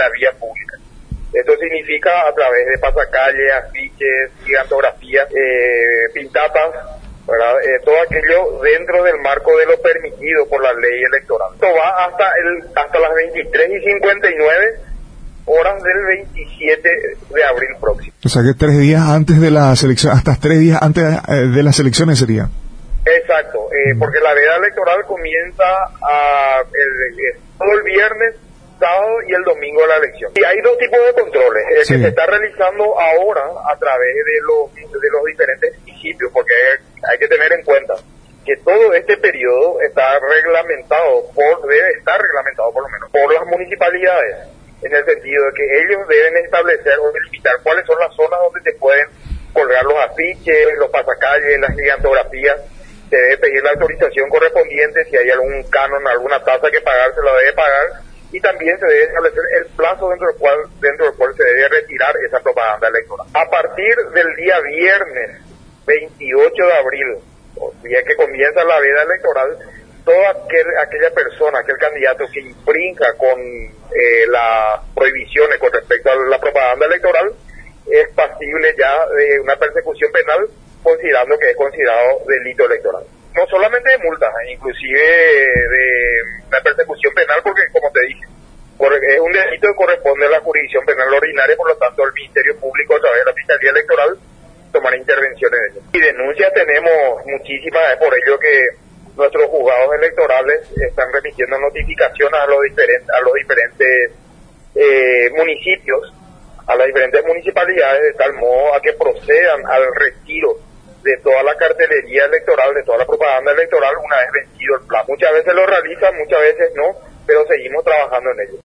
la vía pública. Esto significa a través de pasacalles, afiches, gigantografías, pintapas, ¿verdad? Todo aquello dentro del marco de lo permitido por la ley electoral. Esto va hasta las 23:59 horas del 27 de abril próximo. O sea que 3 días antes de la selección, hasta 3 días antes de las elecciones sería. Exacto, porque la veda electoral comienza todo el viernes, sábado y el domingo de la elección. Y hay dos tipos de controles, el que se está realizando ahora a través de los diferentes municipios, porque hay que tener en cuenta que todo este periodo está reglamentado, debe estar reglamentado por lo menos, por las municipalidades, en el sentido de que ellos deben establecer o delimitar cuáles son las zonas donde se pueden colgar los afiches, los pasacalles, las gigantografías. Se debe pedir la autorización correspondiente, si hay algún canon, alguna tasa que pagar, se la debe pagar, y también se debe establecer el plazo dentro del cual se debe retirar esa propaganda electoral. A partir del día viernes 28 de abril, día que comienza la veda electoral, toda aquella persona, aquel candidato que infrinja con las prohibiciones con respecto a la propaganda electoral, es pasible ya de una persecución penal, considerando que es considerado delito electoral. No solamente de multas, inclusive de una persecución penal, porque como te dije, es un delito que corresponde a la jurisdicción penal ordinaria, por lo tanto el Ministerio Público a través de la Fiscalía Electoral tomará intervención en ello. Y denuncias tenemos muchísimas, es por ello que nuestros juzgados electorales están remitiendo notificaciones a los diferentes municipios, a las diferentes municipalidades, de tal modo a que procedan al retiro de toda la cartelería electoral, de toda la propaganda electoral, una vez vencido el plazo. Muchas veces lo realizan, muchas veces no, pero seguimos trabajando en ello.